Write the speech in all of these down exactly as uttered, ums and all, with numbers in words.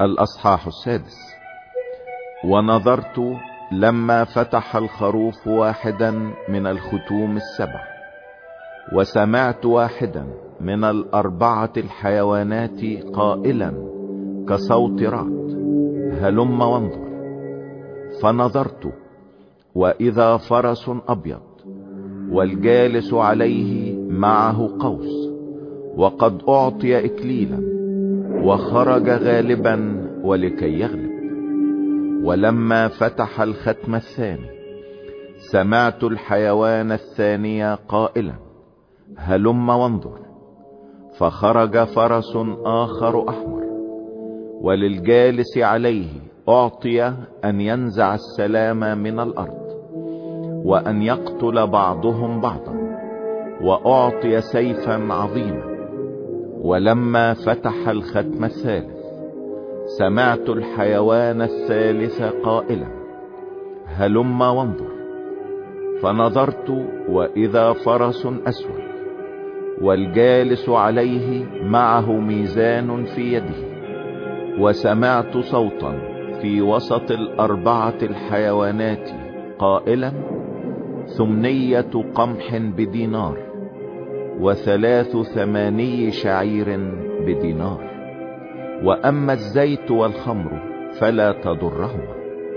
الأصحاح السادس. ونظرت لما فتح الخروف واحدا من الختوم السبع، وسمعت واحدا من الأربعة الحيوانات قائلا كصوت رعد: هلم وانظر. فنظرت، وإذا فرس أبيض، والجالس عليه معه قوس، وقد أعطي إكليلا، وخرج غالبا ولكي يغلب. ولما فتح الختم الثاني، سمعت الحيوان الثانية قائلا: هلم وانظر. فخرج فرس آخر أحمر، وللجالس عليه أعطي أن ينزع السلام من الأرض، وأن يقتل بعضهم بعضا، وأعطي سيفا عظيما. ولما فتح الختم الثالث، سمعت الحيوان الثالث قائلا: هلم وانظر. فنظرت، وإذا فرس أسود، والجالس عليه معه ميزان في يده. وسمعت صوتا في وسط الأربعة الحيوانات قائلا: ثمنية قمح بدينار، وثلاث ثماني شعير بدينار، وأما الزيت والخمر فلا تضرهما.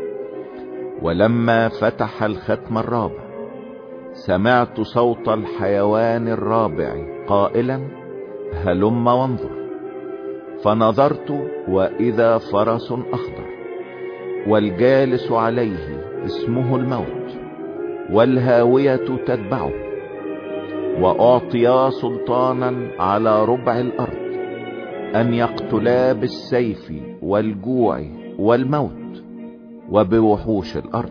ولما فتح الختم الرابع، سمعت صوت الحيوان الرابع قائلا: هلم وانظر. فنظرت، وإذا فرس أخضر، والجالس عليه اسمه الموت، والهاوية تتبعه. وأعطيا سلطانا على ربع الأرض أن يقتلا بالسيف والجوع والموت وبوحوش الأرض.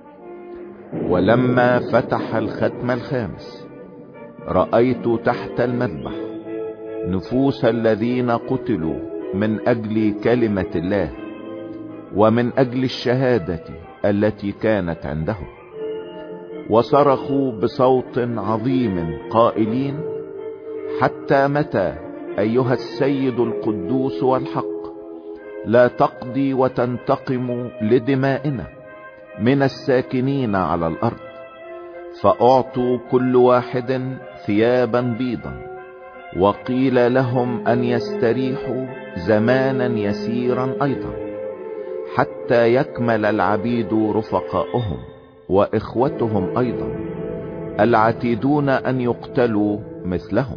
ولما فتح الختم الخامس، رأيت تحت المذبح نفوس الذين قتلوا من أجل كلمة الله ومن أجل الشهادة التي كانت عندهم، وصرخوا بصوت عظيم قائلين: حتى متى أيها السيد القدوس والحق لا تقضي وتنتقم لدمائنا من الساكنين على الأرض؟ فأعطوا كل واحد ثيابا بيضا، وقيل لهم أن يستريحوا زمانا يسيرا أيضا، حتى يكمل العبيد رفقاؤهم وإخوتهم أيضا العتيدون أن يقتلوا مثلهم.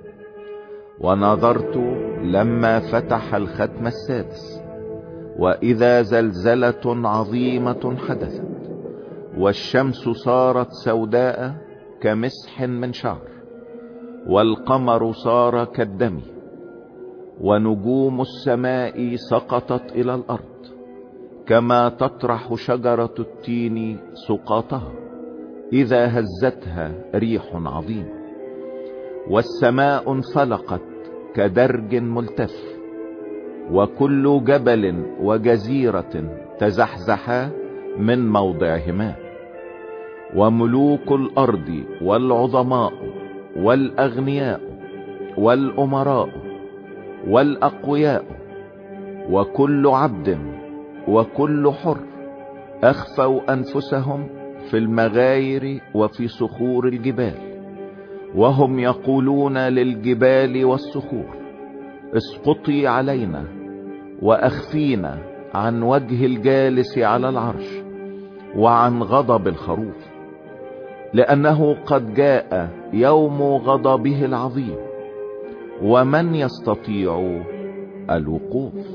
ونظرت لما فتح الختم السادس، وإذا زلزلة عظيمة حدثت، والشمس صارت سوداء كمسح من شعر، والقمر صار كالدم، ونجوم السماء سقطت إلى الأرض كما تطرح شجرة التين سقاطها إذا هزتها ريح عظيمة. والسماء انفلقت كدرج ملتف، وكل جبل وجزيرة تزحزحا من موضعهما. وملوك الأرض والعظماء والأغنياء والأمراء والأقوياء وكل عبد وكل حر أخفوا أنفسهم في المغاير وفي صخور الجبال، وهم يقولون للجبال والصخور: اسقطي علينا وأخفينا عن وجه الجالس على العرش وعن غضب الخروف، لأنه قد جاء يوم غضبه العظيم، ومن يستطيع الوقوف؟